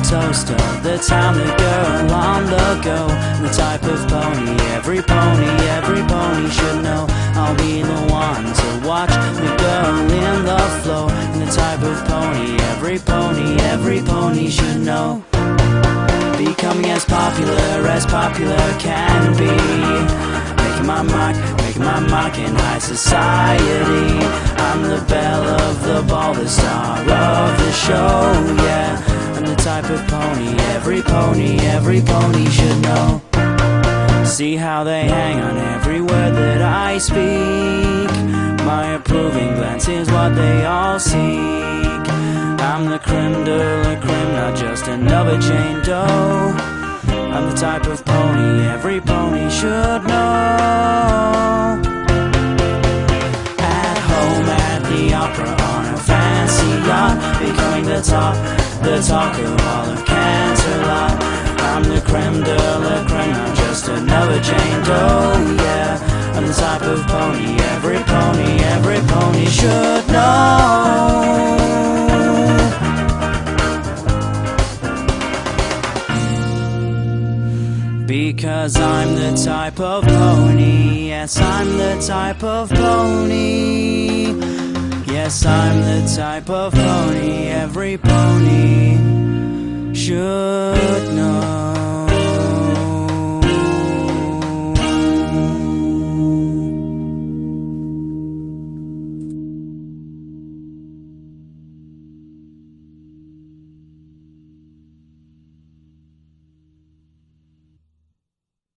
toast of the town, the girl on the go, the type of pony every pony should know. I'll be the one to watch the girl in the flow, and the type of pony every pony should know. Becoming as popular can be, making my mark in high society. I'm the belle of the ball, the star of the show, yeah. I'm the type of pony every pony should know. See how they hang on every word that I speak. My approving glance is what they all seek. I'm the creme de la creme, not just another Jane Doe. I'm the type of pony every pony should know. At home, at the opera, on a fancy yacht, becoming the talk of all of Canterlot. I'm the creme de la creme, not just another Jane Doe, yeah. I'm the type of pony every pony should know. Because I'm the type of pony, yes, I'm the type of pony. Yes, I'm the type of pony every pony should know.